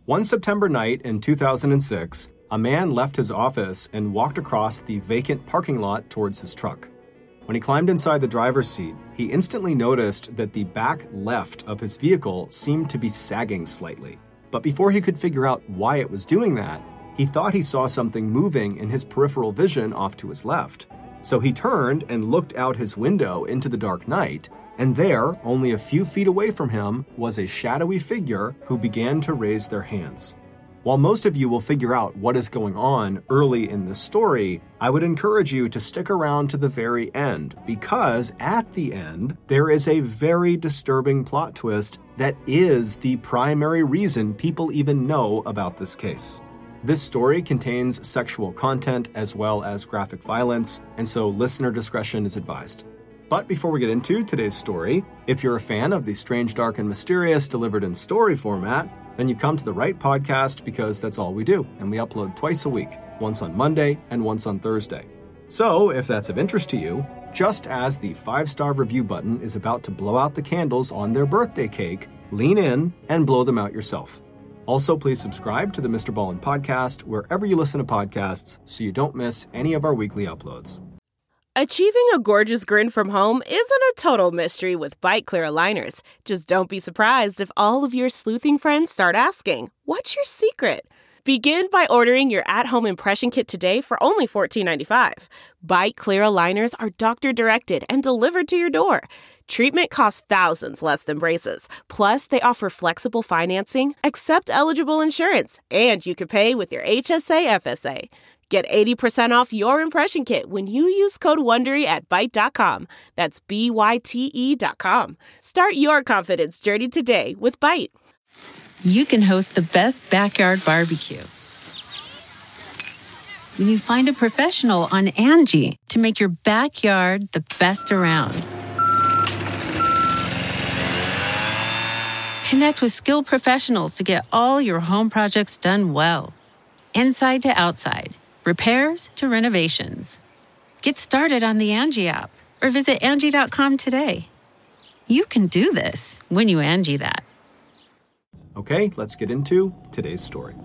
One September night in 2006, a man left his office and walked across the vacant parking lot towards his truck. When he climbed inside the driver's seat, he instantly noticed that the back left of his vehicle seemed to be sagging slightly. But before he could figure out why it was doing that, he thought he saw something moving in his peripheral vision off to his left. So he turned and looked out his window into the dark night, and there, only a few feet away from him, was a shadowy figure who began to raise their hands. While most of you will figure out what is going on early in the story, I would encourage you to stick around to the very end, because at the end, there is a very disturbing plot twist that is the primary reason people even know about this case. This story contains sexual content as well as graphic violence, and so listener discretion is advised. But before we get into today's story, if you're a fan of the strange, dark, and mysterious delivered in story format, then you've come to the right podcast because that's all we do, and we upload twice a week, once on Monday and once on Thursday. So, if that's of interest to you, just as the 5-star review button is about to blow out the candles on their birthday cake, lean in and blow them out yourself. Also, please subscribe to the Mr. Ballin podcast wherever you listen to podcasts so you don't miss any of our weekly uploads. Achieving a gorgeous grin from home isn't a total mystery with Byte Clear aligners. Just don't be surprised if all of your sleuthing friends start asking, "What's your secret?" Begin by ordering your at-home impression kit today for only $14.95. Byte Clear aligners are doctor-directed and delivered to your door. Treatment costs thousands less than braces. Plus, they offer flexible financing, accept eligible insurance, and you can pay with your HSA FSA. Get 80% off your impression kit when you use code WONDERY at Byte.com. That's BYTE.com. Start your confidence journey today with Byte. You can host the best backyard barbecue when you find a professional on Angie to make your backyard the best around. Connect with skilled professionals to get all your home projects done well. Inside to outside. Repairs to renovations. Get started on the Angie app or visit Angie.com today. You can do this when you Angie that. Okay, let's get into today's story.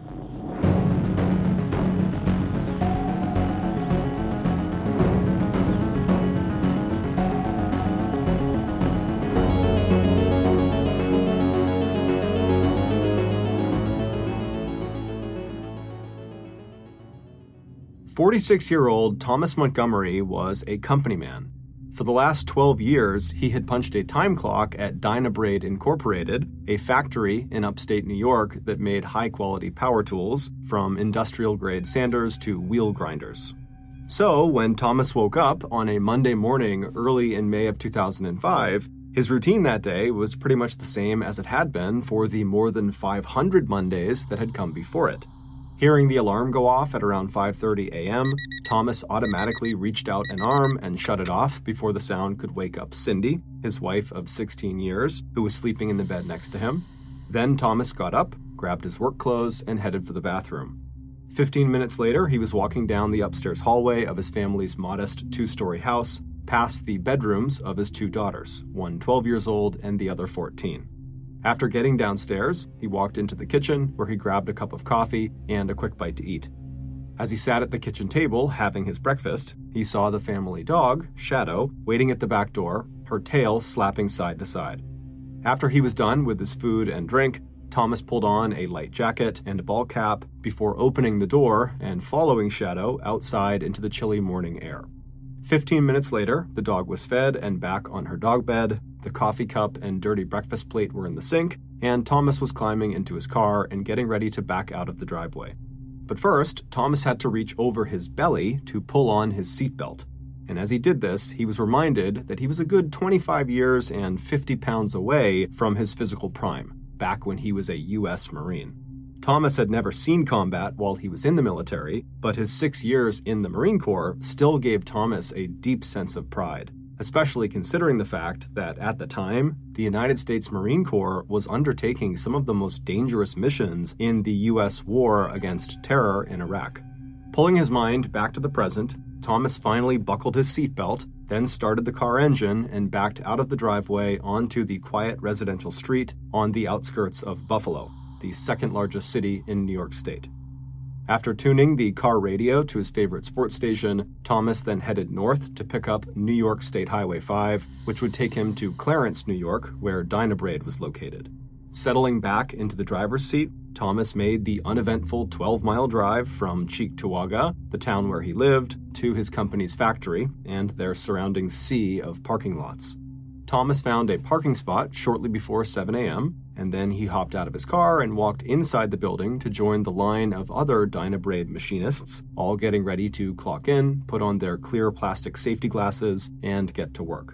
"46-year-old Thomas Montgomery was a company man. For the last 12 years, he had punched a time clock at Dynabrade Incorporated, a factory in upstate New York that made high-quality power tools, from industrial-grade sanders to wheel grinders. So, when Thomas woke up on a Monday morning early in May of 2005, his routine that day was pretty much the same as it had been for the more than 500 Mondays that had come before it. Hearing the alarm go off at around 5:30 a.m., Thomas automatically reached out an arm and shut it off before the sound could wake up Cindy, his wife of 16 years, who was sleeping in the bed next to him. Then Thomas got up, grabbed his work clothes, and headed for the bathroom. 15 minutes later, he was walking down the upstairs hallway of his family's modest 2-story house, past the bedrooms of his 2 daughters, one 12 years old and the other 14. After getting downstairs, he walked into the kitchen where he grabbed a cup of coffee and a quick bite to eat. As he sat at the kitchen table having his breakfast, he saw the family dog, Shadow, waiting at the back door, her tail slapping side to side. After he was done with his food and drink, Thomas pulled on a light jacket and a ball cap before opening the door and following Shadow outside into the chilly morning air. 15 minutes later, the dog was fed and back on her dog bed, the coffee cup and dirty breakfast plate were in the sink, and Thomas was climbing into his car and getting ready to back out of the driveway. But first, Thomas had to reach over his belly to pull on his seatbelt. And as he did this, he was reminded that he was a good 25 years and 50 pounds away from his physical prime, back when he was a U.S. Marine. Thomas had never seen combat while he was in the military, but his 6 years in the Marine Corps still gave Thomas a deep sense of pride, especially considering the fact that at the time, the United States Marine Corps was undertaking some of the most dangerous missions in the U.S. war against terror in Iraq. Pulling his mind back to the present, Thomas finally buckled his seatbelt, then started the car engine and backed out of the driveway onto the quiet residential street on the outskirts of Buffalo. the second largest city in New York State. After tuning the car radio to his favorite sports station, Thomas then headed north to pick up New York State Highway 5, which would take him to Clarence, New York, where Dynabrade was located. Settling back into the driver's seat, Thomas made the uneventful 12-mile drive from Cheektowaga, the town where he lived, to his company's factory and their surrounding sea of parking lots. Thomas found a parking spot shortly before 7 a.m., and then he hopped out of his car and walked inside the building to join the line of other Dynabrade machinists, all getting ready to clock in, put on their clear plastic safety glasses, and get to work.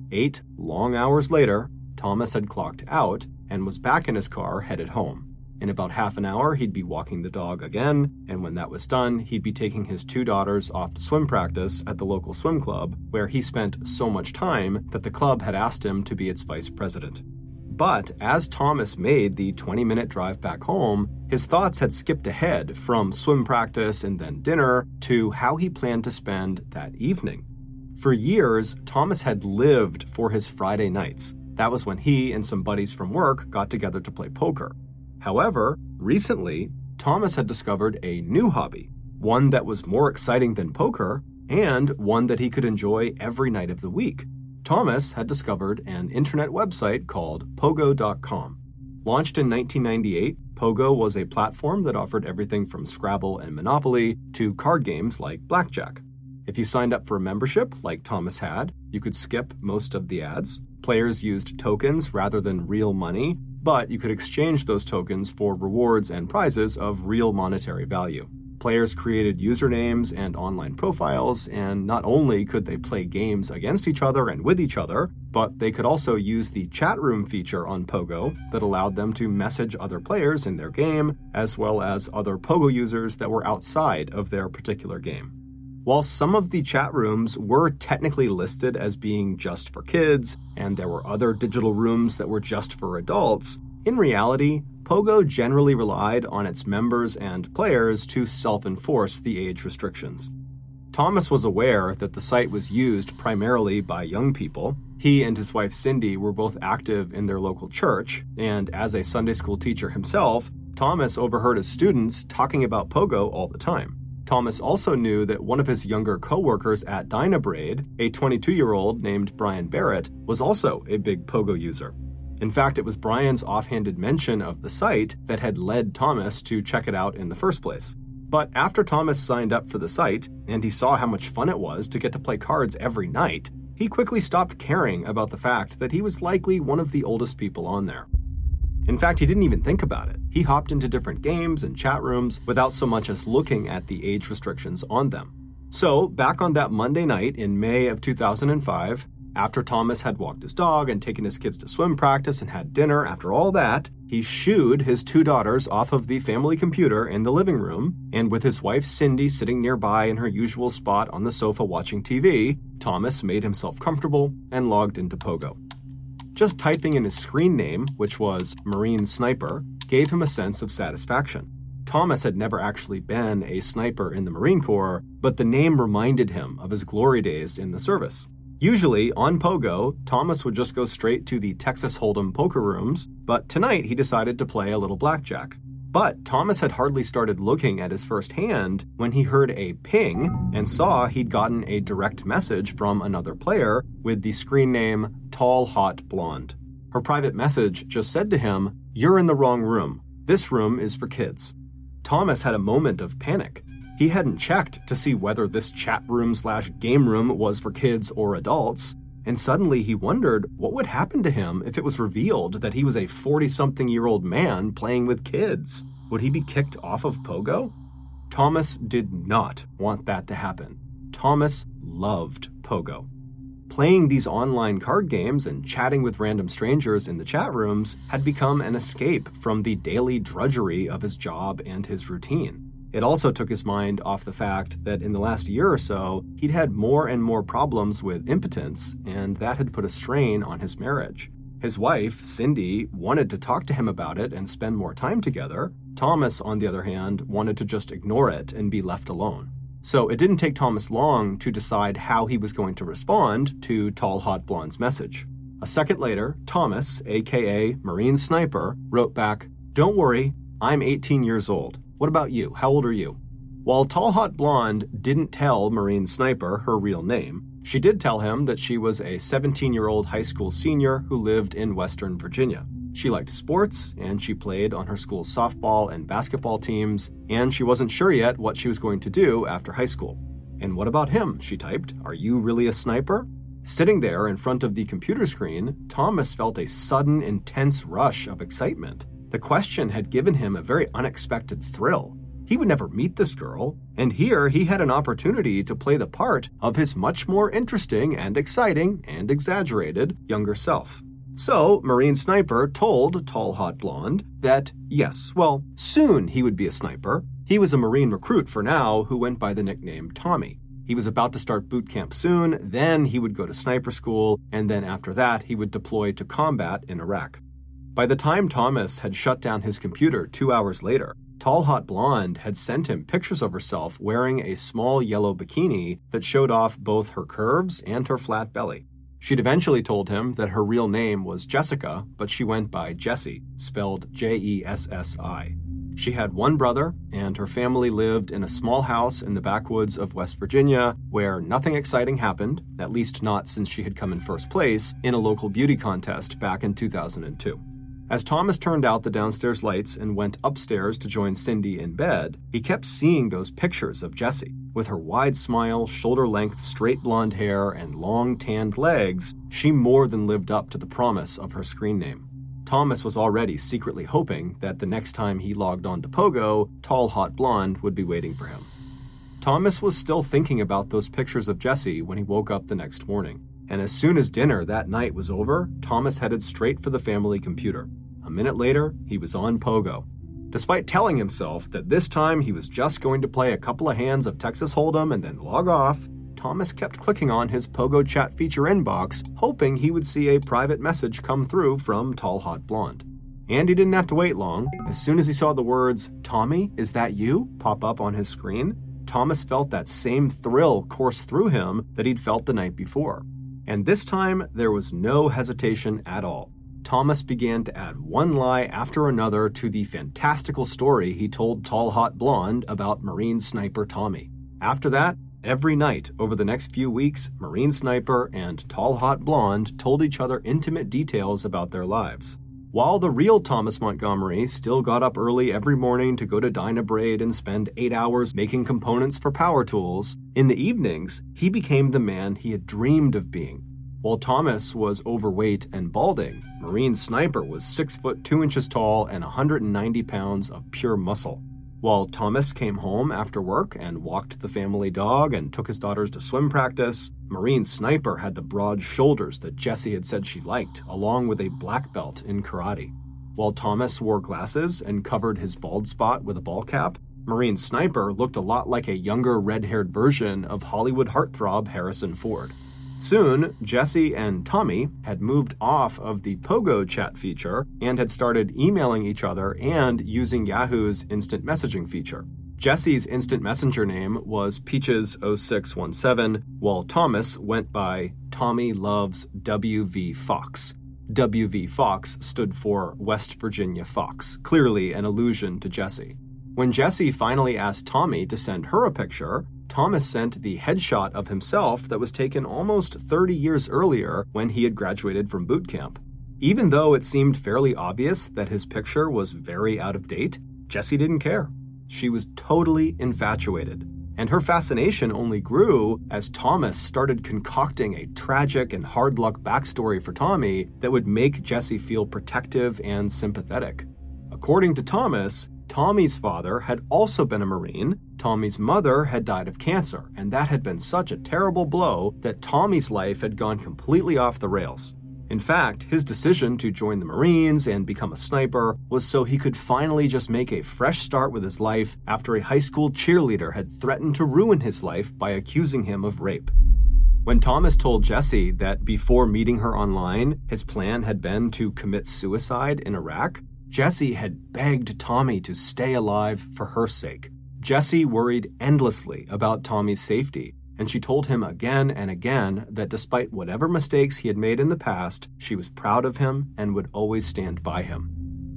8 long hours later, Thomas had clocked out and was back in his car headed home. In about half an hour, he'd be walking the dog again, and when that was done, he'd be taking his 2 daughters off to swim practice at the local swim club, where he spent so much time that the club had asked him to be its vice president. But as Thomas made the 20-minute drive back home, his thoughts had skipped ahead from swim practice and then dinner to how he planned to spend that evening. For years, Thomas had lived for his Friday nights. That was when he and some buddies from work got together to play poker. However, recently, Thomas had discovered a new hobby, one that was more exciting than poker, and one that he could enjoy every night of the week. Thomas had discovered an internet website called Pogo.com. Launched in 1998, Pogo was a platform that offered everything from Scrabble and Monopoly to card games like Blackjack. If you signed up for a membership, like Thomas had, you could skip most of the ads. Players used tokens rather than real money, but you could exchange those tokens for rewards and prizes of real monetary value. Players created usernames and online profiles, and not only could they play games against each other and with each other, but they could also use the chat room feature on Pogo that allowed them to message other players in their game, as well as other Pogo users that were outside of their particular game. While some of the chat rooms were technically listed as being just for kids, and there were other digital rooms that were just for adults, in reality, Pogo generally relied on its members and players to self-enforce the age restrictions. Thomas was aware that the site was used primarily by young people. He and his wife Cindy were both active in their local church, and as a Sunday school teacher himself, Thomas overheard his students talking about Pogo all the time. Thomas also knew that one of his younger co-workers at Dynabrade, a 22-year-old named Brian Barrett, was also a big Pogo user. In fact, it was Brian's offhanded mention of the site that had led Thomas to check it out in the first place. But after Thomas signed up for the site, and he saw how much fun it was to get to play cards every night, he quickly stopped caring about the fact that he was likely one of the oldest people on there. In fact, he didn't even think about it. He hopped into different games and chat rooms without so much as looking at the age restrictions on them. So, back on that Monday night in May of 2005, after Thomas had walked his dog and taken his kids to swim practice and had dinner, after all that, he shooed his 2 daughters off of the family computer in the living room, and with his wife Cindy sitting nearby in her usual spot on the sofa watching TV, Thomas made himself comfortable and logged into Pogo. Just typing in his screen name, which was Marine Sniper, gave him a sense of satisfaction. Thomas had never actually been a sniper in the Marine Corps, but the name reminded him of his glory days in the service. Usually, on Pogo, Thomas would just go straight to the Texas Hold'em poker rooms, but tonight he decided to play a little blackjack. But Thomas had hardly started looking at his first hand when he heard a ping and saw he'd gotten a direct message from another player with the screen name Tall Hot Blonde. Her private message just said to him, "You're in the wrong room. This room is for kids." Thomas had a moment of panic. He hadn't checked to see whether this chat room/game room was for kids or adults, and suddenly he wondered what would happen to him if it was revealed that he was a 40-something-year-old man playing with kids. Would he be kicked off of Pogo? Thomas did not want that to happen. Thomas loved Pogo. Playing these online card games and chatting with random strangers in the chat rooms had become an escape from the daily drudgery of his job and his routine. It also took his mind off the fact that in the last year or so, he'd had more and more problems with impotence, and that had put a strain on his marriage. His wife, Cindy, wanted to talk to him about it and spend more time together. Thomas, on the other hand, wanted to just ignore it and be left alone. So it didn't take Thomas long to decide how he was going to respond to Tall Hot Blonde's message. A second later, Thomas, aka Marine Sniper, wrote back, "Don't worry, I'm 18 years old. What about you? How old are you?" While Tall Hot Blonde didn't tell Marine Sniper her real name, she did tell him that she was a 17-year-old high school senior who lived in Western Virginia. She liked sports, and she played on her school's softball and basketball teams, and she wasn't sure yet what she was going to do after high school. "And what about him?" she typed. "Are you really a sniper?" Sitting there in front of the computer screen, Thomas felt a sudden, intense rush of excitement. The question had given him a very unexpected thrill. He would never meet this girl, and here he had an opportunity to play the part of his much more interesting and exciting and exaggerated younger self. So, Marine Sniper told Tall Hot Blonde that, yes, well, soon he would be a sniper. He was a Marine recruit for now who went by the nickname Tommy. He was about to start boot camp soon, then he would go to sniper school, and then after that he would deploy to combat in Iraq. By the time Thomas had shut down his computer 2 hours later, Tall Hot Blonde had sent him pictures of herself wearing a small yellow bikini that showed off both her curves and her flat belly. She'd eventually told him that her real name was Jessica, but she went by Jessie, spelled Jessi. She had one brother, and her family lived in a small house in the backwoods of West Virginia where nothing exciting happened, at least not since she had come in first place in a local beauty contest back in 2002. As Thomas turned out the downstairs lights and went upstairs to join Cindy in bed, he kept seeing those pictures of Jessie. With her wide smile, shoulder-length straight blonde hair, and long tanned legs, she more than lived up to the promise of her screen name. Thomas was already secretly hoping that the next time he logged on to Pogo, Tall Hot Blonde would be waiting for him. Thomas was still thinking about those pictures of Jessie when he woke up the next morning. And as soon as dinner that night was over, Thomas headed straight for the family computer. A minute later, he was on Pogo. Despite telling himself that this time he was just going to play a couple of hands of Texas Hold'em and then log off, Thomas kept clicking on his Pogo chat feature inbox, hoping he would see a private message come through from Tall Hot Blonde. And he didn't have to wait long. As soon as he saw the words, "Tommy, is that you?" pop up on his screen, Thomas felt that same thrill course through him that he'd felt the night before. And this time, there was no hesitation at all. Thomas began to add one lie after another to the fantastical story he told Tall Hot Blonde about Marine Sniper Tommy. After that, every night over the next few weeks, Marine Sniper and Tall Hot Blonde told each other intimate details about their lives. While the real Thomas Montgomery still got up early every morning to go to Dynabrade and spend 8 hours making components for power tools, in the evenings, he became the man he had dreamed of being. While Thomas was overweight and balding, Marine Sniper was 6 foot 2 inches tall and 190 pounds of pure muscle. While Thomas came home after work and walked the family dog and took his daughters to swim practice, Marine Sniper had the broad shoulders that Jessie had said she liked, along with a black belt in karate. While Thomas wore glasses and covered his bald spot with a ball cap, Marine Sniper looked a lot like a younger red-haired version of Hollywood heartthrob Harrison Ford. Soon, Jessie and Tommy had moved off of the Pogo chat feature and had started emailing each other and using Yahoo's instant messaging feature. Jessie's instant messenger name was Peaches0617, while Thomas went by Tommy Loves WV Fox. WV Fox stood for West Virginia Fox, clearly an allusion to Jessie. When Jessie finally asked Tommy to send her a picture, Thomas sent the headshot of himself that was taken almost 30 years earlier when he had graduated from boot camp. Even though it seemed fairly obvious that his picture was very out of date, Jessie didn't care. She was totally infatuated, and her fascination only grew as Thomas started concocting a tragic and hard-luck backstory for Tommy that would make Jessie feel protective and sympathetic. According to Thomas, Tommy's father had also been a Marine. Tommy's mother had died of cancer, and that had been such a terrible blow that Tommy's life had gone completely off the rails. In fact, his decision to join the Marines and become a sniper was so he could finally just make a fresh start with his life after a high school cheerleader had threatened to ruin his life by accusing him of rape. When Thomas told Jessie that before meeting her online, his plan had been to commit suicide in Iraq, Jessie had begged Tommy to stay alive for her sake. Jessie worried endlessly about Tommy's safety, and she told him again and again that despite whatever mistakes he had made in the past, she was proud of him and would always stand by him.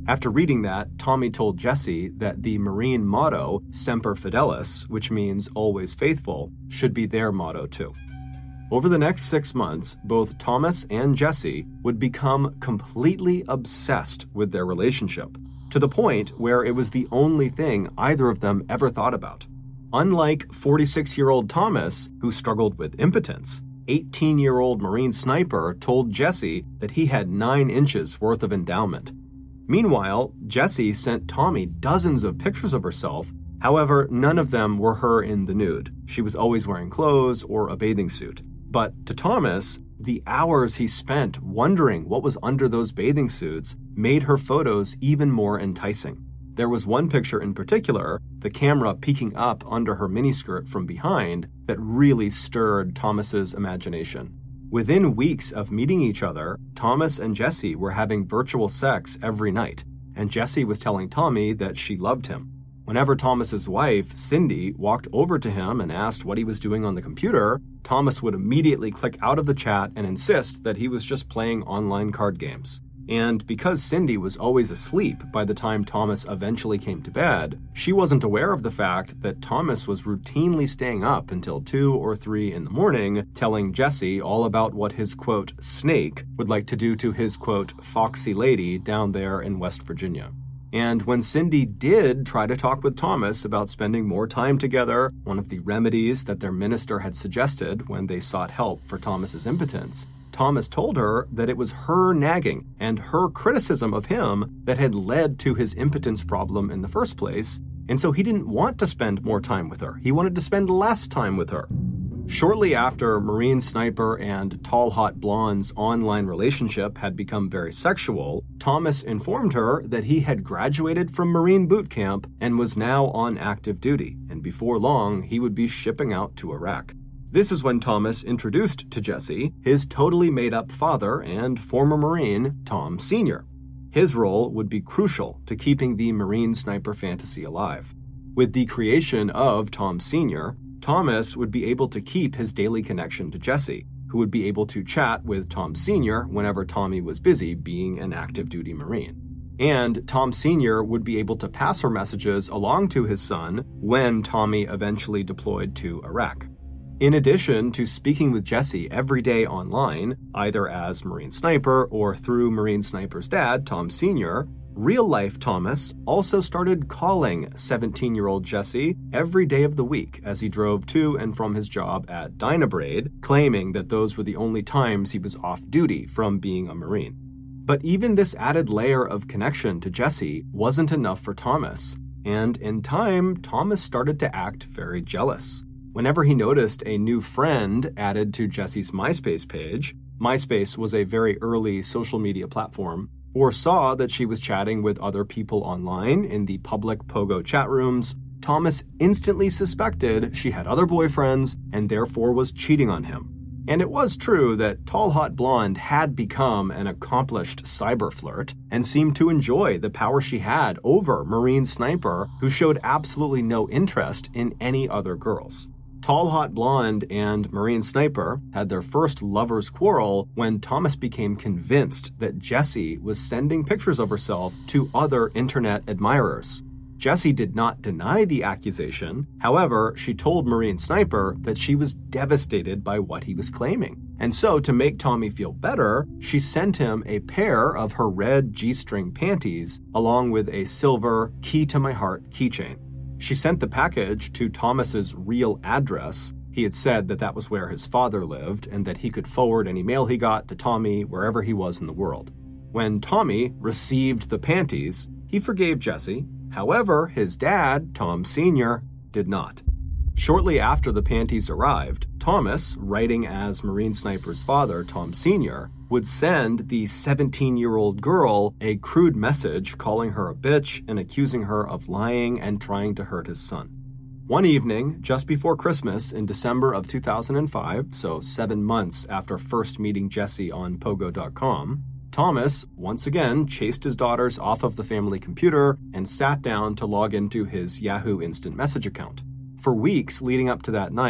After reading that, Tommy told Jesse that the Marine motto, Semper Fidelis, which means always faithful, should be their motto too. Over the next 6 months, both Thomas and Jesse would become completely obsessed with their relationship, to the point where it was the only thing either of them ever thought about. Unlike 46-year-old Thomas, who struggled with impotence, 18-year-old Marine Sniper told Jesse that he had 9 inches worth of endowment. Meanwhile, Jesse sent Tommy dozens of pictures of herself. However, none of them were her in the nude. She was always wearing clothes or a bathing suit. But to Thomas, the hours he spent wondering what was under those bathing suits made her photos even more enticing. There was one picture in particular, the camera peeking up under her miniskirt from behind, that really stirred Thomas's imagination. Within weeks of meeting each other, Thomas and Jesse were having virtual sex every night, and Jesse was telling Tommy that she loved him. Whenever Thomas's wife, Cindy, walked over to him and asked what he was doing on the computer, Thomas would immediately click out of the chat and insist that he was just playing online card games. And because Cindy was always asleep by the time Thomas eventually came to bed, she wasn't aware of the fact that Thomas was routinely staying up until 2 or 3 in the morning, telling Jesse all about what his, quote, snake would like to do to his, quote, foxy lady down there in West Virginia. And when Cindy did try to talk with Thomas about spending more time together, one of the remedies that their minister had suggested when they sought help for Thomas's impotence, Thomas told her that it was her nagging and her criticism of him that had led to his impotence problem in the first place, and so he didn't want to spend more time with her. He wanted to spend less time with her. Shortly after Marine Sniper and Tall Hot Blonde's online relationship had become very sexual, Thomas informed her that he had graduated from Marine boot camp and was now on active duty, and before long he would be shipping out to Iraq. This is when Thomas introduced to Jesse his totally made-up father and former Marine, Tom Sr. His role would be crucial to keeping the Marine Sniper fantasy alive. With the creation of Tom Sr., Thomas would be able to keep his daily connection to Jesse, who would be able to chat with Tom Sr. whenever Tommy was busy being an active-duty Marine. And Tom Sr. would be able to pass her messages along to his son when Tommy eventually deployed to Iraq. In addition to speaking with Jesse every day online, either as Marine Sniper or through Marine Sniper's dad, Tom Sr., real-life Thomas also started calling 17-year-old Jesse every day of the week as he drove to and from his job at Dynabrade, claiming that those were the only times he was off duty from being a Marine. But even this added layer of connection to Jesse wasn't enough for Thomas, and in time, Thomas started to act very jealous. Whenever he noticed a new friend added to Jesse's MySpace page, MySpace was a very early social media platform, or saw that she was chatting with other people online in the public Pogo chat rooms, Thomas instantly suspected she had other boyfriends and therefore was cheating on him. And it was true that Tall Hot Blonde had become an accomplished cyber flirt and seemed to enjoy the power she had over Marine Sniper, who showed absolutely no interest in any other girls. Tall Hot Blonde and Marine Sniper had their first lover's quarrel when Thomas became convinced that Jesse was sending pictures of herself to other internet admirers. Jesse did not deny the accusation. However, she told Marine Sniper that she was devastated by what he was claiming. And so, to make Tommy feel better, she sent him a pair of her red G-string panties along with a silver Key to My Heart keychain. She sent the package to Thomas's real address. He had said that that was where his father lived and that he could forward any mail he got to Tommy wherever he was in the world. When Tommy received the panties, he forgave Jesse. However, his dad, Tom Sr., did not. Shortly after the panties arrived, Thomas, writing as Marine Sniper's father, Tom Sr., would send the 17-year-old girl a crude message calling her a bitch and accusing her of lying and trying to hurt his son. One evening, just before Christmas in December of 2005, so 7 months after first meeting Jesse on Pogo.com, Thomas once again chased his daughters off of the family computer and sat down to log into his Yahoo Instant Message account. For weeks leading up to that night,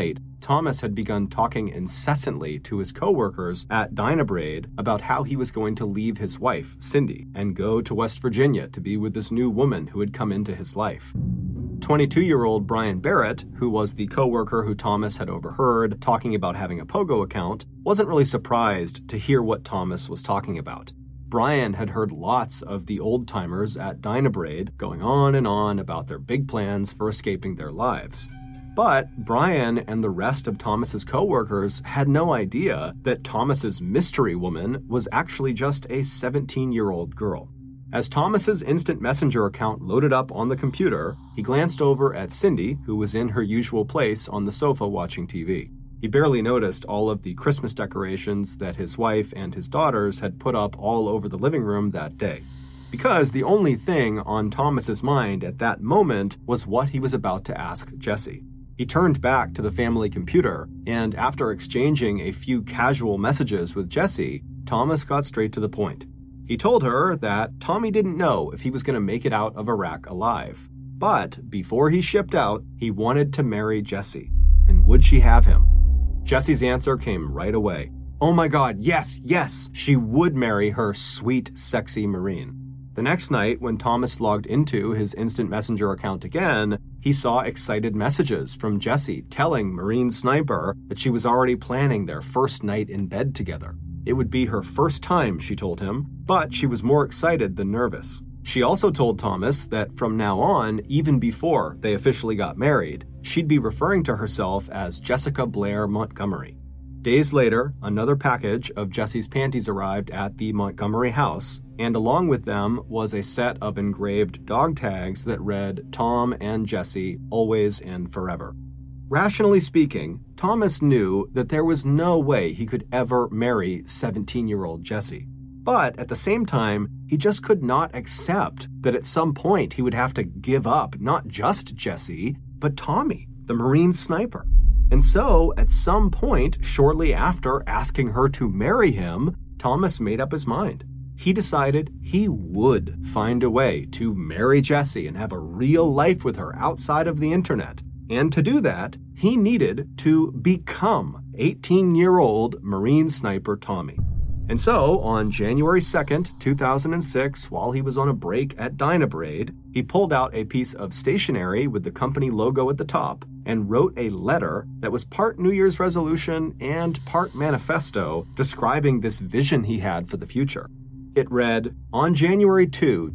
Thomas had begun talking incessantly to his coworkers at Dynabrade about how he was going to leave his wife, Cindy, and go to West Virginia to be with this new woman who had come into his life. 22-year-old Brian Barrett, who was the coworker who Thomas had overheard talking about having a Pogo account, wasn't really surprised to hear what Thomas was talking about. Brian had heard lots of the old-timers at Dynabrade going on and on about their big plans for escaping their lives. But Brian and the rest of Thomas's coworkers had no idea that Thomas's mystery woman was actually just a 17-year-old girl. As Thomas's instant messenger account loaded up on the computer, he glanced over at Cindy, who was in her usual place on the sofa watching TV. He barely noticed all of the Christmas decorations that his wife and his daughters had put up all over the living room that day. Because the only thing on Thomas's mind at that moment was what he was about to ask Jessie. He turned back to the family computer, and after exchanging a few casual messages with Jessie, Thomas got straight to the point. He told her that Tommy didn't know if he was going to make it out of Iraq alive. But before he shipped out, he wanted to marry Jessie. And would she have him? Jessie's answer came right away. Oh my God, yes, she would marry her sweet, sexy Marine. The next night, when Thomas logged into his instant messenger account again, he saw excited messages from Jessie telling Marine Sniper that she was already planning their first night in bed together. It would be her first time, she told him, but she was more excited than nervous. She also told Thomas that from now on, even before they officially got married, she'd be referring to herself as Jessica Blair Montgomery. Days later, another package of Jessie's panties arrived at the Montgomery house, and along with them was a set of engraved dog tags that read Tom and Jessie, always and forever. Rationally speaking, Thomas knew that there was no way he could ever marry 17-year-old Jessie. But at the same time, he just could not accept that at some point he would have to give up not just Jessie, but Tommy, the Marine Sniper. And so, at some point, shortly after asking her to marry him, Thomas made up his mind. He decided he would find a way to marry Jessie and have a real life with her outside of the internet. And to do that, he needed to become 18-year-old Marine Sniper Tommy. And so, on January 2nd, 2006, while he was on a break at Dynabrade, he pulled out a piece of stationery with the company logo at the top and wrote a letter that was part New Year's resolution and part manifesto describing this vision he had for the future. It read, on January 2,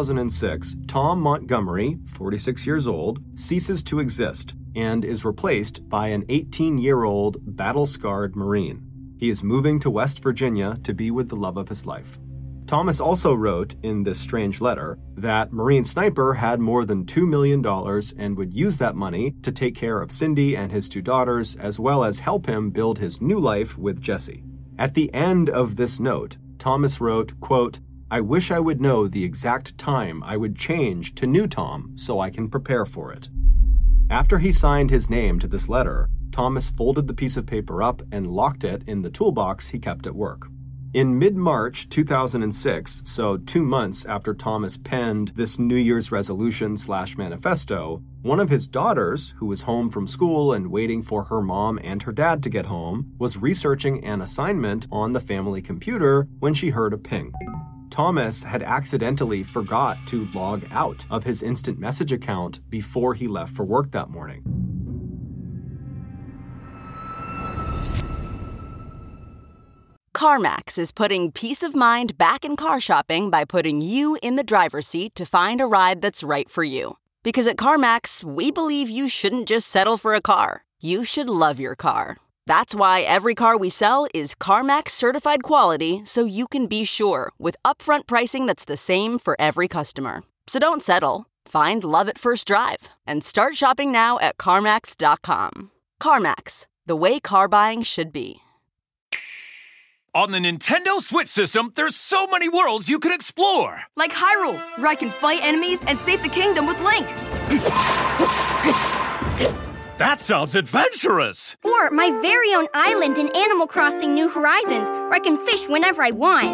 2006, Tom Montgomery, 46 years old, ceases to exist and is replaced by an 18-year-old battle-scarred Marine. He is moving to West Virginia to be with the love of his life. Thomas also wrote in this strange letter that Marine Sniper had more than $2 million and would use that money to take care of Cindy and his two daughters, as well as help him build his new life with Jessie. At the end of this note, Thomas wrote, quote, I wish I would know the exact time I would change to new Tom so I can prepare for it. After he signed his name to this letter, Thomas folded the piece of paper up and locked it in the toolbox he kept at work. In mid-March 2006, so 2 months after Thomas penned this New Year's resolution/manifesto, one of his daughters, who was home from school and waiting for her mom and her dad to get home, was researching an assignment on the family computer when she heard a ping. Thomas had accidentally forgot to log out of his instant message account before he left for work that morning. CarMax is putting peace of mind back in car shopping by putting you in the driver's seat to find a ride that's right for you. Because at CarMax, we believe you shouldn't just settle for a car. You should love your car. That's why every car we sell is CarMax certified quality, so you can be sure with upfront pricing that's the same for every customer. So don't settle. Find love at first drive and start shopping now at CarMax.com. CarMax, the way car buying should be. On the Nintendo Switch system, there's so many worlds you can explore. Like Hyrule, where I can fight enemies and save the kingdom with Link. That sounds adventurous. Or my very own island in Animal Crossing New Horizons, where I can fish whenever I want.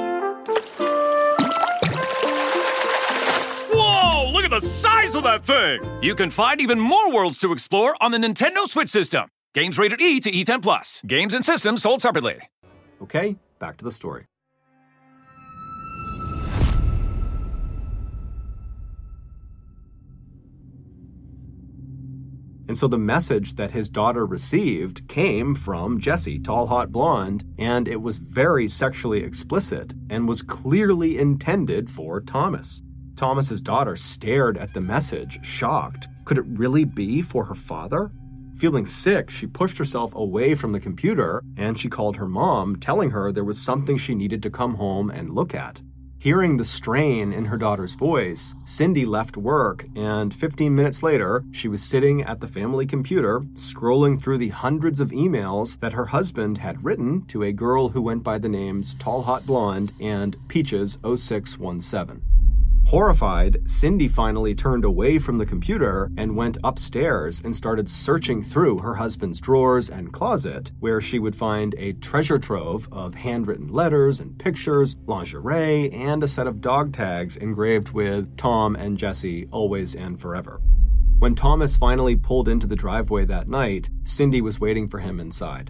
Whoa, look at the size of that thing. You can find even more worlds to explore on the Nintendo Switch system. Games rated E to E10+. Games and systems sold separately. Okay, back to the story. And so the message that his daughter received came from Jessie, tall, hot blonde, and it was very sexually explicit and was clearly intended for Thomas. Thomas's daughter stared at the message, shocked. Could it really be for her father? Feeling sick, she pushed herself away from the computer and she called her mom, telling her there was something she needed to come home and look at. Hearing the strain in her daughter's voice, Cindy left work, and 15 minutes later, she was sitting at the family computer, scrolling through the hundreds of emails that her husband had written to a girl who went by the names Tall Hot Blonde and Peaches0617. Horrified, Cindy finally turned away from the computer and went upstairs and started searching through her husband's drawers and closet, where she would find a treasure trove of handwritten letters and pictures, lingerie, and a set of dog tags engraved with Tom and Jessie, always and forever. When Thomas finally pulled into the driveway that night, Cindy was waiting for him inside.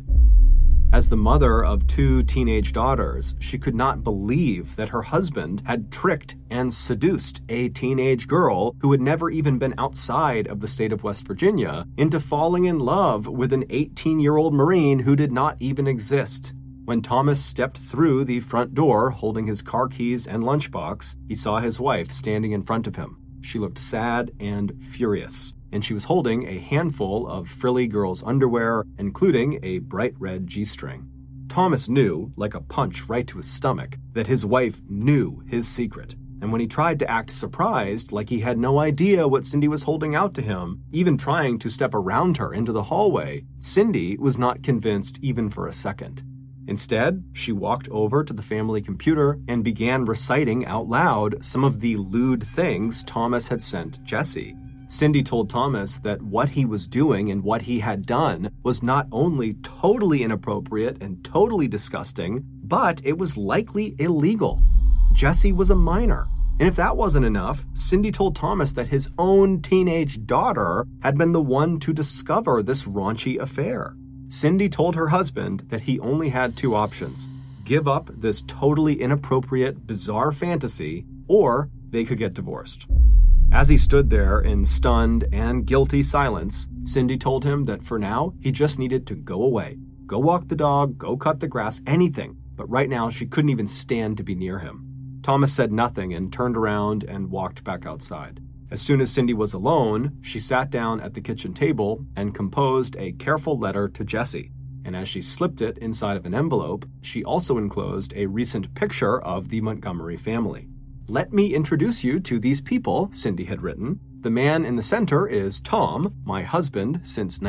As the mother of 2 teenage daughters, she could not believe that her husband had tricked and seduced a teenage girl who had never even been outside of the state of West Virginia into falling in love with an 18-year-old Marine who did not even exist. When Thomas stepped through the front door holding his car keys and lunchbox, he saw his wife standing in front of him. She looked sad and furious, and she was holding a handful of frilly girls' underwear, including a bright red G-string. Thomas knew, like a punch right to his stomach, that his wife knew his secret. And when he tried to act surprised, like he had no idea what Cindy was holding out to him, even trying to step around her into the hallway, Cindy was not convinced even for a second. Instead, she walked over to the family computer and began reciting out loud some of the lewd things Thomas had sent Jessie. Cindy told Thomas that what he was doing and what he had done was not only totally inappropriate and totally disgusting, but it was likely illegal. Jessie was a minor. And if that wasn't enough, Cindy told Thomas that his own teenage daughter had been the one to discover this raunchy affair. Cindy told her husband that he only had 2 options: give up this totally inappropriate, bizarre fantasy, or they could get divorced. As he stood there in stunned and guilty silence, Cindy told him that for now, he just needed to go away. Go walk the dog, go cut the grass, anything. But right now, she couldn't even stand to be near him. Thomas said nothing and turned around and walked back outside. As soon as Cindy was alone, she sat down at the kitchen table and composed a careful letter to Jessie. And as she slipped it inside of an envelope, she also enclosed a recent picture of the Montgomery family. "Let me introduce you to these people," Cindy had written. "The man in the center is Tom, my husband since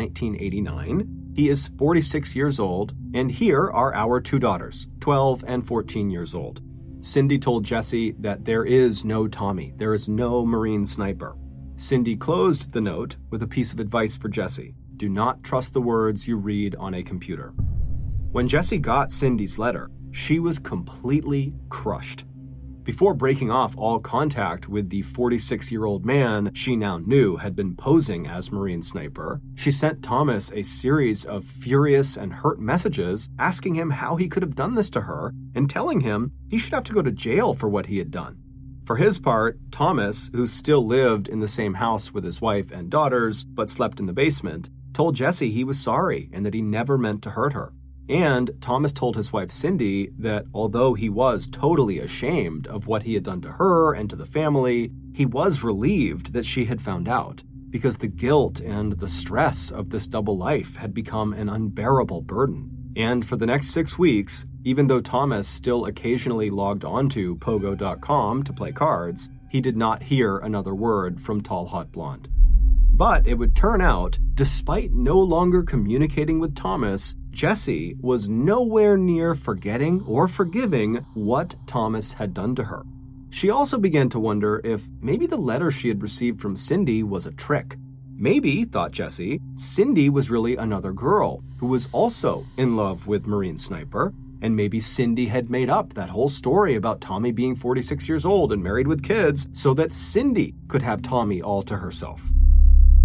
1989. He is 46 years old, and here are our 2 daughters, 12 and 14 years old." Cindy told Jessie that there is no Tommy, there is no Marine sniper. Cindy closed the note with a piece of advice for Jessie: do not trust the words you read on a computer. When Jessie got Cindy's letter, she was completely crushed. Before breaking off all contact with the 46-year-old man she now knew had been posing as Marine sniper, she sent Thomas a series of furious and hurt messages asking him how he could have done this to her and telling him he should have to go to jail for what he had done. For his part, Thomas, who still lived in the same house with his wife and daughters but slept in the basement, told Jessie he was sorry and that he never meant to hurt her. And Thomas told his wife Cindy that although he was totally ashamed of what he had done to her and to the family, he was relieved that she had found out, because the guilt and the stress of this double life had become an unbearable burden. And for the next 6 weeks, even though Thomas still occasionally logged onto Pogo.com to play cards, he did not hear another word from Tall Hot Blonde. But it would turn out, despite no longer communicating with Thomas, Jessie was nowhere near forgetting or forgiving what Thomas had done to her. She also began to wonder if maybe the letter she had received from Cindy was a trick. Maybe, thought Jessie, Cindy was really another girl who was also in love with Marine Sniper, and maybe Cindy had made up that whole story about Tommy being 46 years old and married with kids so that Cindy could have Tommy all to herself.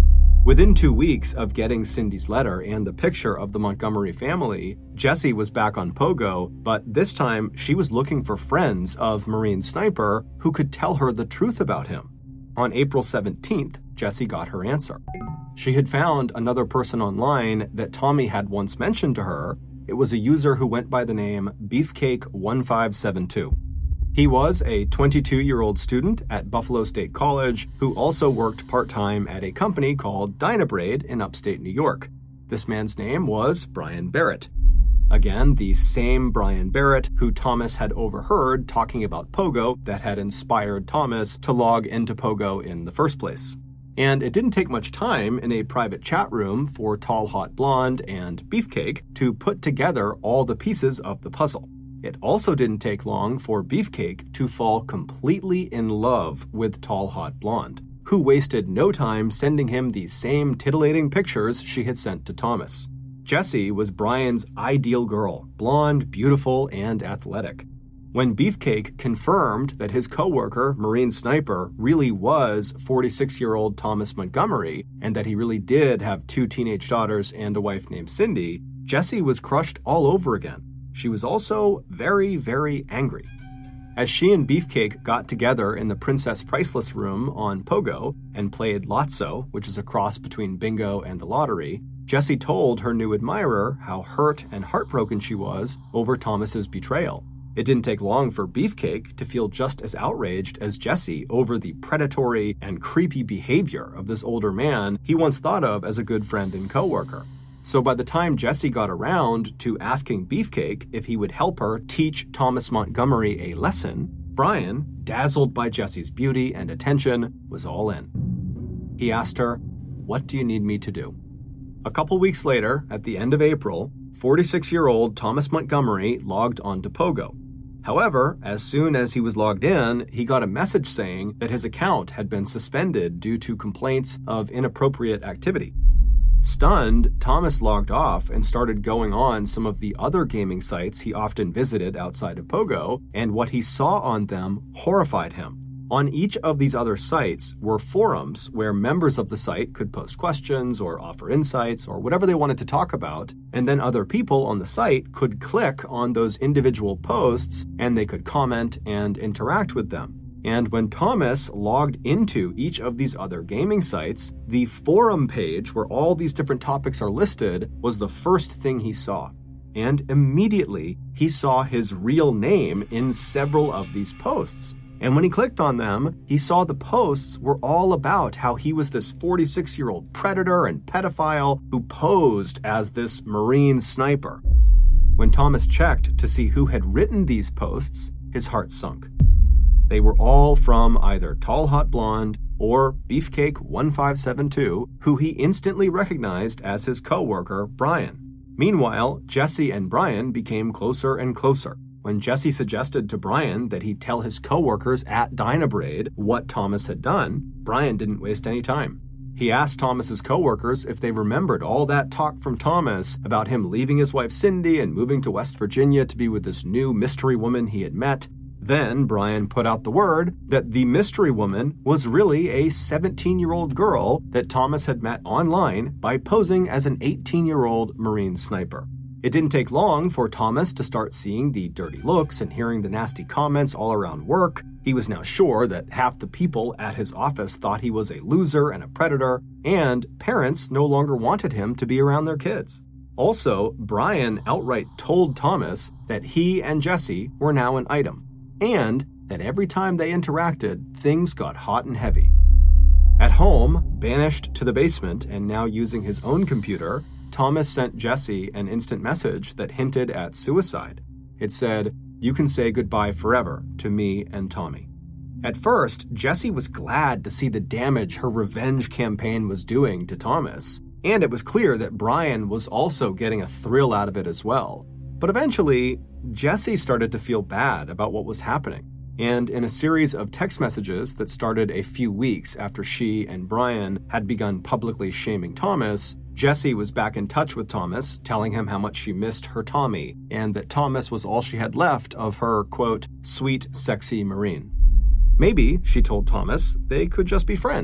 Within 2 weeks of getting Cindy's letter and the picture of the Montgomery family, Jessie was back on Pogo, but this time she was looking for friends of Marine Sniper who could tell her the truth about him. On April 17th, Jessie got her answer. She had found another person online that Tommy had once mentioned to her. It was a user who went by the name Beefcake1572. He was a 22-year-old student at Buffalo State College who also worked part-time at a company called Dynabrade in upstate New York. This man's name was Brian Barrett. Again, the same Brian Barrett who Thomas had overheard talking about Pogo that had inspired Thomas to log into Pogo in the first place. And it didn't take much time in a private chat room for Tall Hot Blonde and Beefcake to put together all the pieces of the puzzle. It also didn't take long for Beefcake to fall completely in love with Tall Hot Blonde, who wasted no time sending him the same titillating pictures she had sent to Thomas. Jessie was Brian's ideal girl, blonde, beautiful, and athletic. When Beefcake confirmed that his coworker, Marine Sniper, really was 46-year-old Thomas Montgomery, and that he really did have 2 teenage daughters and a wife named Cindy, Jessie was crushed all over again. She was also very, very angry. As she and Beefcake got together in the Princess Priceless room on Pogo and played Lotso, which is a cross between bingo and the lottery, Jessie told her new admirer how hurt and heartbroken she was over Thomas's betrayal. It didn't take long for Beefcake to feel just as outraged as Jessie over the predatory and creepy behavior of this older man he once thought of as a good friend and coworker. So by the time Jessie got around to asking Beefcake if he would help her teach Thomas Montgomery a lesson, Brian, dazzled by Jessie's beauty and attention, was all in. He asked her, "What do you need me to do?" A couple weeks later, at the end of April, 46-year-old Thomas Montgomery logged onto Pogo. However, as soon as he was logged in, he got a message saying that his account had been suspended due to complaints of inappropriate activity. Stunned, Thomas logged off and started going on some of the other gaming sites he often visited outside of Pogo, and what he saw on them horrified him. On each of these other sites were forums where members of the site could post questions or offer insights or whatever they wanted to talk about, and then other people on the site could click on those individual posts and they could comment and interact with them. And when Thomas logged into each of these other gaming sites, the forum page where all these different topics are listed was the first thing he saw. And immediately, he saw his real name in several of these posts. And when he clicked on them, he saw the posts were all about how he was this 46-year-old predator and pedophile who posed as this Marine Sniper. When Thomas checked to see who had written these posts, his heart sunk. They were all from either Tall Hot Blonde or Beefcake1572, who he instantly recognized as his coworker, Brian. Meanwhile, Jessie and Brian became closer and closer. When Jessie suggested to Brian that he tell his coworkers at Dynabrade what Thomas had done, Brian didn't waste any time. He asked Thomas's coworkers if they remembered all that talk from Thomas about him leaving his wife Cindy and moving to West Virginia to be with this new mystery woman he had met. Then Brian put out the word that the mystery woman was really a 17-year-old girl that Thomas had met online by posing as an 18-year-old Marine Sniper. It didn't take long for Thomas to start seeing the dirty looks and hearing the nasty comments all around work. He was now sure that half the people at his office thought he was a loser and a predator, and parents no longer wanted him to be around their kids. Also, Brian outright told Thomas that he and Jessie were now an item, and that every time they interacted, things got hot and heavy. At home, banished to the basement and now using his own computer, Thomas sent Jessie an instant message that hinted at suicide. It said, "You can say goodbye forever to me and Tommy." At first, Jessie was glad to see the damage her revenge campaign was doing to Thomas, and it was clear that Brian was also getting a thrill out of it as well. But eventually, Jessie started to feel bad about what was happening, and in a series of text messages that started a few weeks after she and Brian had begun publicly shaming Thomas, Jessie was back in touch with Thomas, telling him how much she missed her Tommy, and that Thomas was all she had left of her, quote, sweet, sexy Marine. Maybe, she told Thomas, they could just be friends.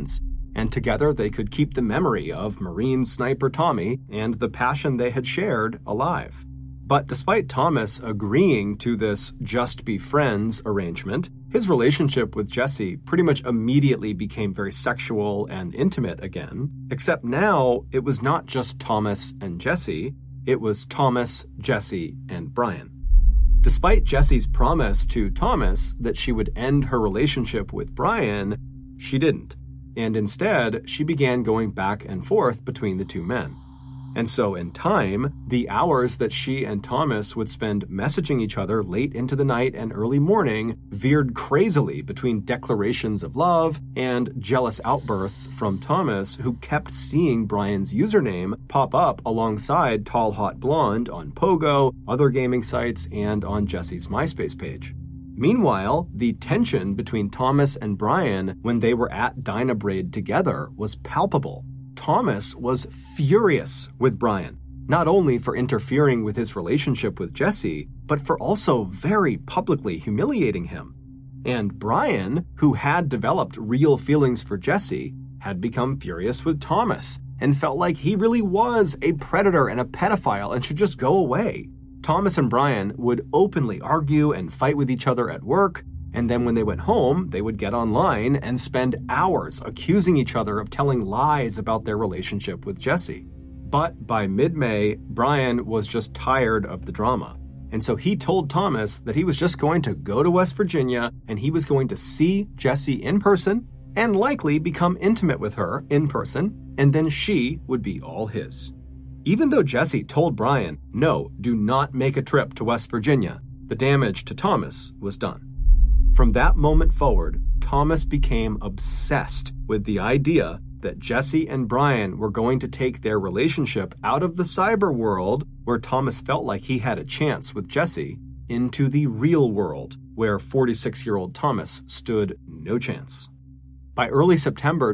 and together they could keep the memory of Marine Sniper Tommy and the passion they had shared alive. But despite Thomas agreeing to this just be friends arrangement, his relationship with Jessie pretty much immediately became very sexual and intimate again, except now it was not just Thomas and Jessie, it was Thomas, Jessie, and Brian. Despite Jessie's promise to Thomas that she would end her relationship with Brian, she didn't, and instead she began going back and forth between the two men. And so in time, the hours that she and Thomas would spend messaging each other late into the night and early morning veered crazily between declarations of love and jealous outbursts from Thomas, who kept seeing Brian's username pop up alongside Tall Hot Blonde on Pogo, other gaming sites, and on Jessie's MySpace page. Meanwhile, the tension between Thomas and Brian when they were at Dynabrade together was palpable. Thomas was furious with Brian, not only for interfering with his relationship with Jessie, but for also very publicly humiliating him. And Brian, who had developed real feelings for Jessie, had become furious with Thomas and felt like he really was a predator and a pedophile and should just go away. Thomas and Brian would openly argue and fight with each other at work, and then when they went home, they would get online and spend hours accusing each other of telling lies about their relationship with Jessie. But by mid-May, Brian was just tired of the drama. And so he told Thomas that he was just going to go to West Virginia and he was going to see Jessie in person and likely become intimate with her in person, and then she would be all his. Even though Jessie told Brian, no, do not make a trip to West Virginia, the damage to Thomas was done. From that moment forward, Thomas became obsessed with the idea that Jessie and Brian were going to take their relationship out of the cyber world, where Thomas felt like he had a chance with Jessie, into the real world, where 46-year-old Thomas stood no chance. By early September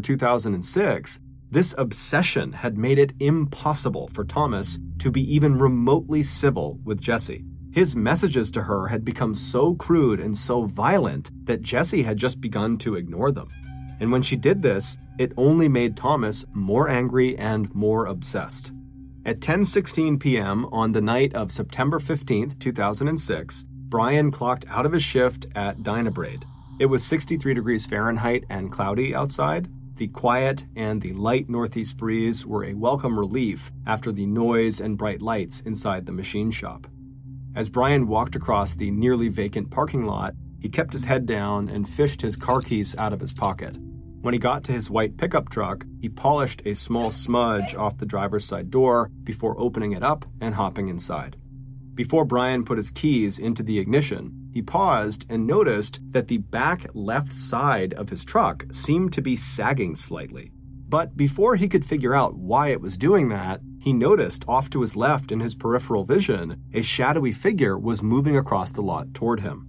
2006, this obsession had made it impossible for Thomas to be even remotely civil with Jessie. His messages to her had become so crude and so violent that Jessie had just begun to ignore them. And when she did this, it only made Thomas more angry and more obsessed. At 10:16 p.m. on the night of September 15th, 2006, Brian clocked out of his shift at Dynabrade. It was 63 degrees Fahrenheit and cloudy outside. The quiet and the light northeast breeze were a welcome relief after the noise and bright lights inside the machine shop. As Brian walked across the nearly vacant parking lot, he kept his head down and fished his car keys out of his pocket. When he got to his white pickup truck, he polished a small smudge off the driver's side door before opening it up and hopping inside. Before Brian put his keys into the ignition, he paused and noticed that the back left side of his truck seemed to be sagging slightly. But before he could figure out why it was doing that, he noticed off to his left in his peripheral vision, a shadowy figure was moving across the lot toward him.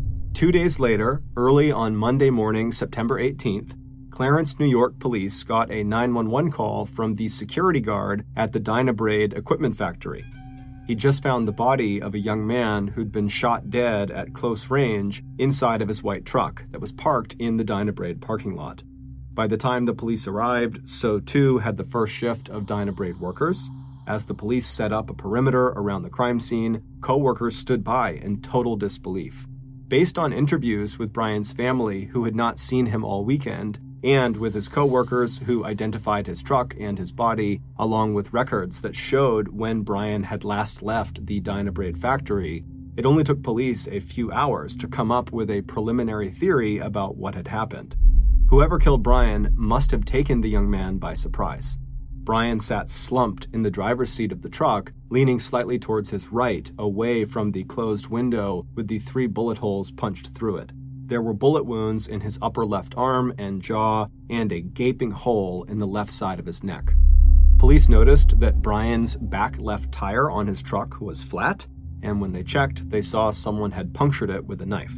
2 days later, early on Monday morning, September 18th, Clarence, New York police got a 911 call from the security guard at the Dynabrade equipment factory. He just found the body of a young man who'd been shot dead at close range inside of his white truck that was parked in the Dynabrade parking lot. By the time the police arrived, so too had the first shift of Dynabrade workers. As the police set up a perimeter around the crime scene, co-workers stood by in total disbelief. Based on interviews with Brian's family, who had not seen him all weekend, and with his co-workers who identified his truck and his body, along with records that showed when Brian had last left the Dynabrade factory, it only took police a few hours to come up with a preliminary theory about what had happened. Whoever killed Brian must have taken the young man by surprise. Brian sat slumped in the driver's seat of the truck, leaning slightly towards his right, away from the closed window with the 3 bullet holes punched through it. There were bullet wounds in his upper left arm and jaw, and a gaping hole in the left side of his neck. Police noticed that Brian's back left tire on his truck was flat, and when they checked, they saw someone had punctured it with a knife.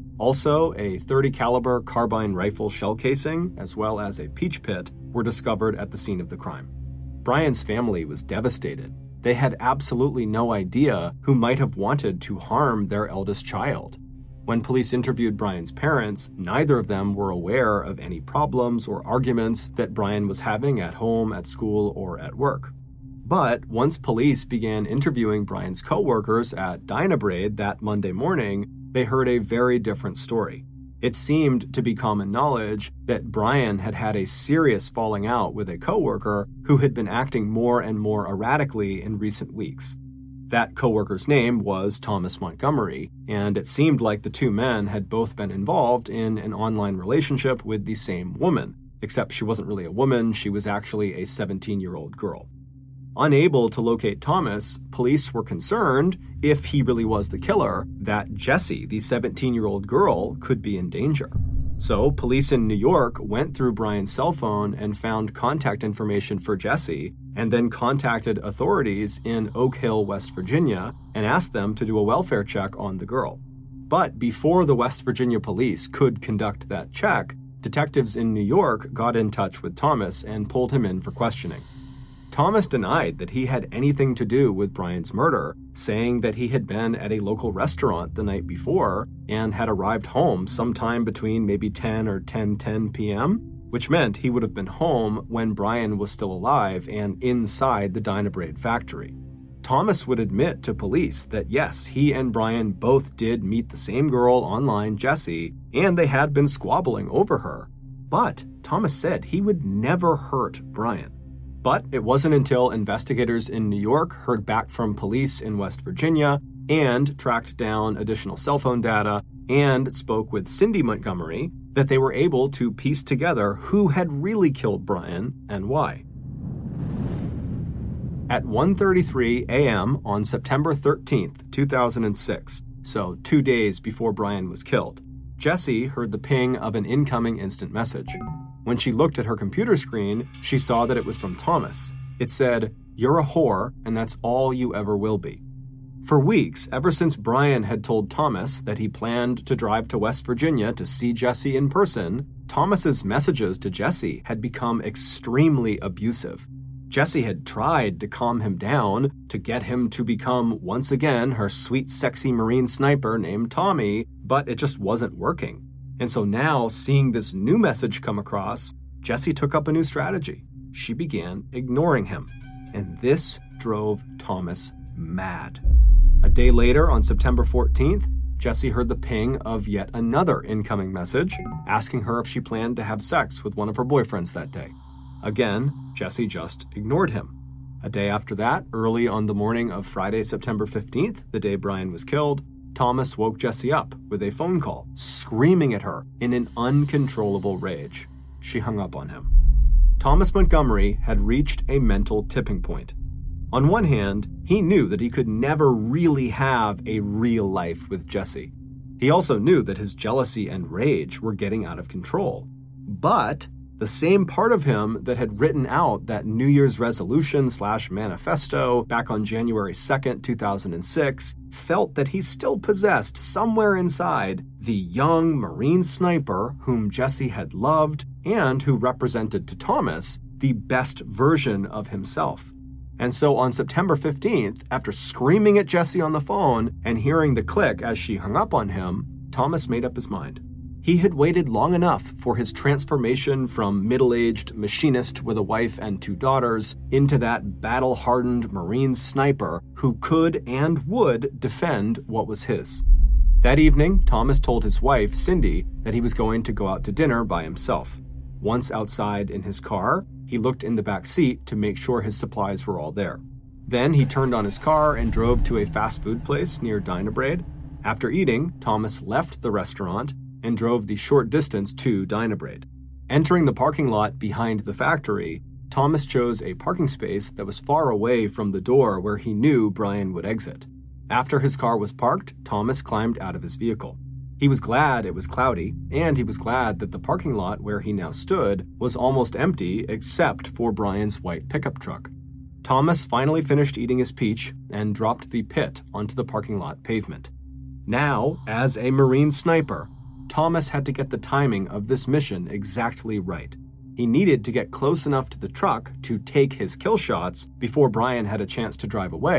Also, a .30 caliber carbine rifle shell casing, as well as a peach pit, were discovered at the scene of the crime. Brian's family was devastated. They had absolutely no idea who might have wanted to harm their eldest child. When police interviewed Brian's parents, neither of them were aware of any problems or arguments that Brian was having at home, at school, or at work. But once police began interviewing Brian's coworkers at Dynabrade that Monday morning, they heard a very different story. It seemed to be common knowledge that Brian had had a serious falling out with a coworker who had been acting more and more erratically in recent weeks. That coworker's name was Thomas Montgomery, and it seemed like the two men had both been involved in an online relationship with the same woman, except she wasn't really a woman, she was actually a 17-year-old girl. Unable to locate Thomas, police were concerned, if he really was the killer, that Jessie, the 17-year-old girl, could be in danger. So police in New York went through Brian's cell phone and found contact information for Jessie, and then contacted authorities in Oak Hill, West Virginia, and asked them to do a welfare check on the girl. But before the West Virginia police could conduct that check, detectives in New York got in touch with Thomas and pulled him in for questioning. Thomas denied that he had anything to do with Brian's murder, saying that he had been at a local restaurant the night before and had arrived home sometime between maybe 10 or 10:10 p.m., which meant he would have been home when Brian was still alive and inside the Dynabrade factory. Thomas would admit to police that yes, he and Brian both did meet the same girl online, Jessie, and they had been squabbling over her. But Thomas said he would never hurt Brian. But it wasn't until investigators in New York heard back from police in West Virginia and tracked down additional cell phone data and spoke with Cindy Montgomery that they were able to piece together who had really killed Brian and why. At 1:33 a.m. on September 13th, 2006, so 2 days before Brian was killed, Jessie heard the ping of an incoming instant message. When she looked at her computer screen, she saw that it was from Thomas. It said, "You're a whore, and that's all you ever will be." For weeks, ever since Brian had told Thomas that he planned to drive to West Virginia to see Jessie in person, Thomas's messages to Jessie had become extremely abusive. Jessie had tried to calm him down, to get him to become, once again, her sweet, sexy Marine sniper named Tommy, but it just wasn't working. And so now, seeing this new message come across, Jessie took up a new strategy. She began ignoring him. And this drove Thomas mad. A day later, on September 14th, Jessie heard the ping of yet another incoming message, asking her if she planned to have sex with one of her boyfriends that day. Again, Jessie just ignored him. A day after that, early on the morning of Friday, September 15th, the day Brian was killed, Thomas woke Jessie up with a phone call, screaming at her in an uncontrollable rage. She hung up on him. Thomas Montgomery had reached a mental tipping point. On one hand, he knew that he could never really have a real life with Jessie. He also knew that his jealousy and rage were getting out of control. But the same part of him that had written out that New Year's resolution/manifesto back on January 2nd, 2006, felt that he still possessed somewhere inside the young Marine sniper whom Jessie had loved and who represented to Thomas the best version of himself. And so on September 15th, after screaming at Jessie on the phone and hearing the click as she hung up on him, Thomas made up his mind. He had waited long enough for his transformation from middle-aged machinist with a wife and 2 daughters into that battle-hardened Marine sniper who could and would defend what was his. That evening, Thomas told his wife, Cindy, that he was going to go out to dinner by himself. Once outside in his car, he looked in the back seat to make sure his supplies were all there. Then he turned on his car and drove to a fast food place near Dynabrade. After eating, Thomas left the restaurant and drove the short distance to Dynabrade. Entering the parking lot behind the factory, Thomas chose a parking space that was far away from the door where he knew Brian would exit. After his car was parked, Thomas climbed out of his vehicle. He was glad it was cloudy, and he was glad that the parking lot where he now stood was almost empty except for Brian's white pickup truck. Thomas finally finished eating his peach and dropped the pit onto the parking lot pavement. Now, as a Marine sniper, Thomas had to get the timing of this mission exactly right. He needed to get close enough to the truck to take his kill shots before Brian had a chance to drive away,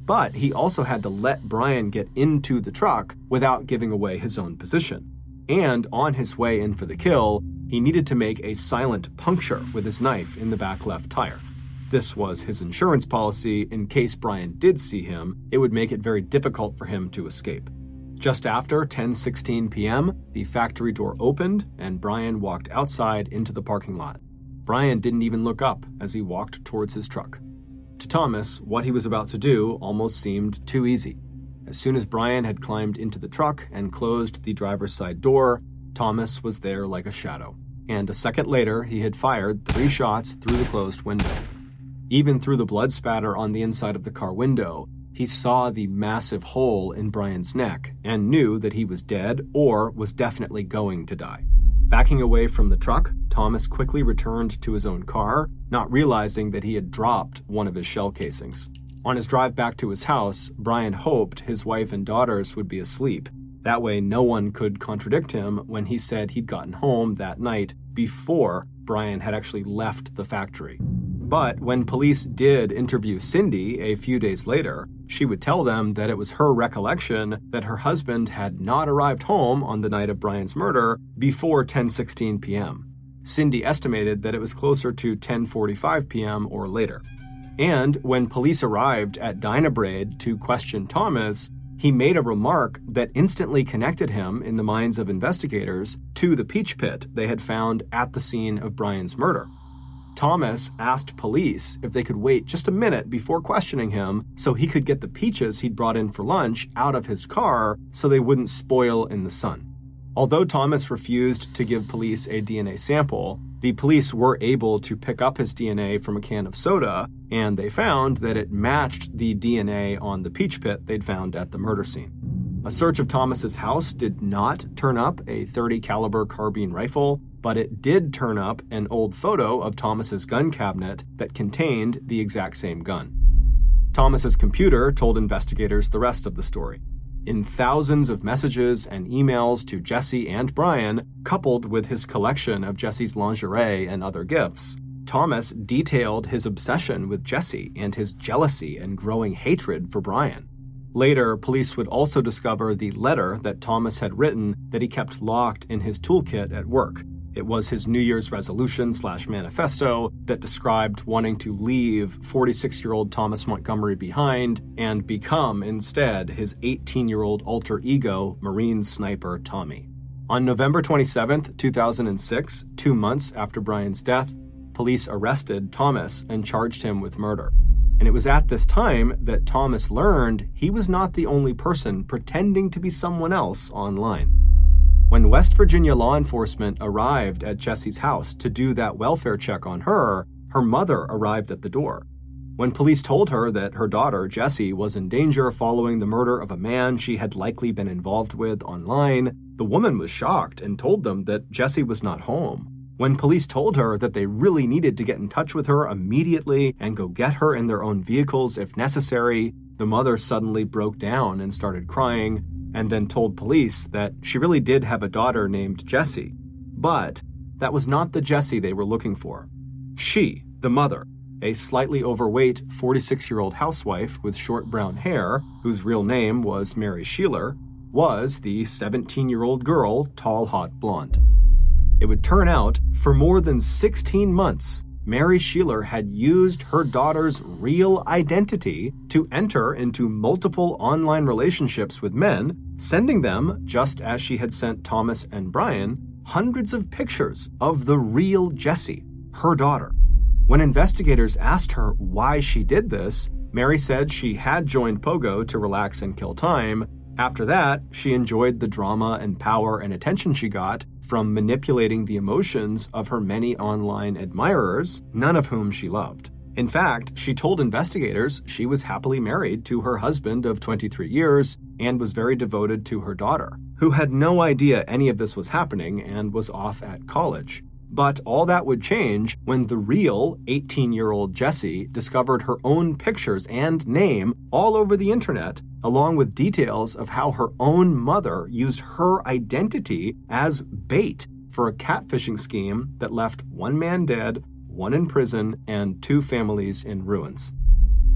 But he also had to let Brian get into the truck without giving away his own position. And on his way in for the kill, he needed to make a silent puncture with his knife in the back left tire. This was his insurance policy. In case Brian did see him, it would make it very difficult for him to escape. Just after 10:16 p.m., the factory door opened and Brian walked outside into the parking lot. Brian didn't even look up as he walked towards his truck. To Thomas, what he was about to do almost seemed too easy. As soon as Brian had climbed into the truck and closed the driver's side door, Thomas was there like a shadow. And a second later, he had fired 3 shots through the closed window. Even through the blood spatter on the inside of the car window, he saw the massive hole in Brian's neck and knew that he was dead or was definitely going to die. Backing away from the truck, Thomas quickly returned to his own car, not realizing that he had dropped one of his shell casings. On his drive back to his house, Brian hoped his wife and daughters would be asleep. That way no one could contradict him when he said he'd gotten home that night before Brian had actually left the factory. But when police did interview Cindy a few days later, she would tell them that it was her recollection that her husband had not arrived home on the night of Brian's murder before 10:16 p.m. Cindy estimated that it was closer to 10:45 p.m. or later. And when police arrived at Dynabrade to question Thomas, he made a remark that instantly connected him in the minds of investigators to the peach pit they had found at the scene of Brian's murder. Thomas asked police if they could wait just a minute before questioning him so he could get the peaches he'd brought in for lunch out of his car so they wouldn't spoil in the sun. Although Thomas refused to give police a DNA sample, the police were able to pick up his DNA from a can of soda, and they found that it matched the DNA on the peach pit they'd found at the murder scene. A search of Thomas's house did not turn up a .30 caliber carbine rifle, but it did turn up an old photo of Thomas's gun cabinet that contained the exact same gun. Thomas's computer told investigators the rest of the story. In thousands of messages and emails to Jesse and Brian, coupled with his collection of Jesse's lingerie and other gifts, Thomas detailed his obsession with Jesse and his jealousy and growing hatred for Brian. Later, police would also discover the letter that Thomas had written that he kept locked in his toolkit at work. It was his New Year's resolution/manifesto that described wanting to leave 46-year-old Thomas Montgomery behind and become instead his 18-year-old alter ego, Marine sniper Tommy. On November 27, 2006, 2 months after Brian's death, police arrested Thomas and charged him with murder. And it was at this time that Thomas learned he was not the only person pretending to be someone else online. When West Virginia law enforcement arrived at Jessie's house to do that welfare check on her, her mother arrived at the door. When police told her that her daughter, Jessie, was in danger following the murder of a man she had likely been involved with online, the woman was shocked and told them that Jessie was not home. When police told her that they really needed to get in touch with her immediately and go get her in their own vehicles if necessary, the mother suddenly broke down and started crying, and then told police that she really did have a daughter named Jessie. But that was not the Jessie they were looking for. She, the mother, a slightly overweight 46-year-old housewife with short brown hair, whose real name was Mary Sheeler, was the 17-year-old girl, tall, hot blonde. It would turn out, for more than 16 months, Mary Sheeler had used her daughter's real identity to enter into multiple online relationships with men, sending them, just as she had sent Thomas and Brian, hundreds of pictures of the real Jessie, her daughter. When investigators asked her why she did this, Mary said she had joined Pogo to relax and kill time. After that, she enjoyed the drama and power and attention she got from manipulating the emotions of her many online admirers, none of whom she loved. In fact, she told investigators she was happily married to her husband of 23 years and was very devoted to her daughter, who had no idea any of this was happening and was off at college. But all that would change when the real 18-year-old Jessie discovered her own pictures and name all over the internet, along with details of how her own mother used her identity as bait for a catfishing scheme that left one man dead, one in prison, and 2 families in ruins.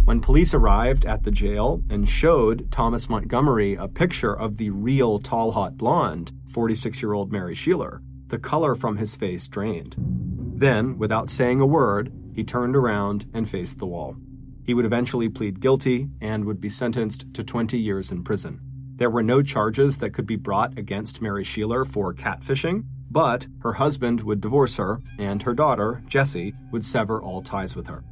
When police arrived at the jail and showed Thomas Montgomery a picture of the real tall, hot blonde, 46-year-old Mary Sheeler, the color from his face drained. Then, without saying a word, he turned around and faced the wall. He would eventually plead guilty and would be sentenced to 20 years in prison. There were no charges that could be brought against Mary Sheeler for catfishing, but her husband would divorce her, and her daughter, Jessie, would sever all ties with her.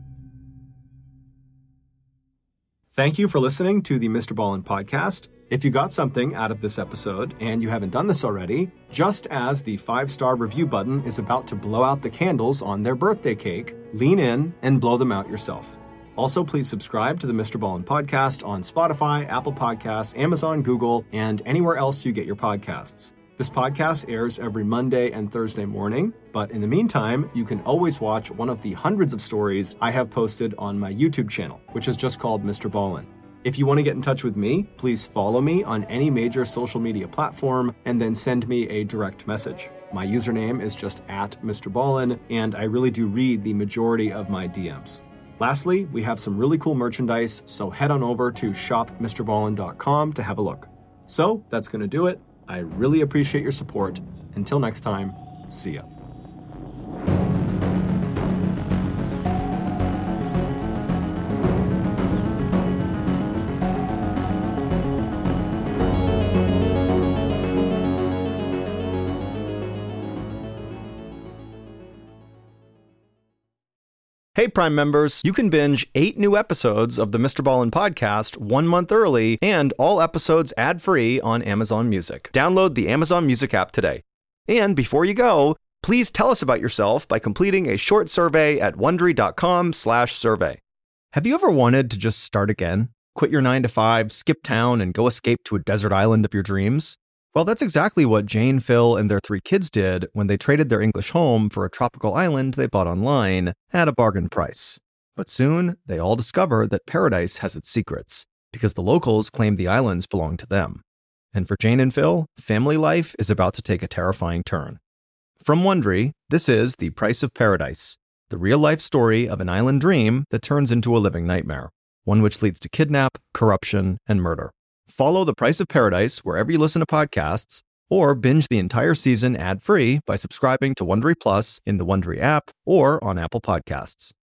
Thank you for listening to the Mr. Ballin podcast. If you got something out of this episode and you haven't done this already, just as the 5-star review button is about to blow out the candles on their birthday cake, lean in and blow them out yourself. Also, please subscribe to the Mr. Ballin podcast on Spotify, Apple Podcasts, Amazon, Google, and anywhere else you get your podcasts. This podcast airs every Monday and Thursday morning, but in the meantime, you can always watch one of the hundreds of stories I have posted on my YouTube channel, which is just called Mr. Ballin. If you want to get in touch with me, please follow me on any major social media platform and then send me a direct message. My username is just @Mr. Ballin, and I really do read the majority of my DMs. Lastly, we have some really cool merchandise, so head on over to shopmrballin.com to have a look. So that's going to do it. I really appreciate your support. Until next time, see ya. Hey, Prime members, you can binge 8 new episodes of the Mr. Ballin podcast 1 month early and all episodes ad-free on Amazon Music. Download the Amazon Music app today. And before you go, please tell us about yourself by completing a short survey at Wondery.com/survey. Have you ever wanted to just start again? Quit your 9-to-5, skip town, and go escape to a desert island of your dreams? Well, that's exactly what Jane, Phil, and their 3 kids did when they traded their English home for a tropical island they bought online at a bargain price. But soon, they all discovered that paradise has its secrets, because the locals claimed the islands belonged to them. And for Jane and Phil, family life is about to take a terrifying turn. From Wondery, this is The Price of Paradise, the real-life story of an island dream that turns into a living nightmare, one which leads to kidnap, corruption, and murder. Follow The Price of Paradise wherever you listen to podcasts, or binge the entire season ad-free by subscribing to Wondery Plus in the Wondery app or on Apple Podcasts.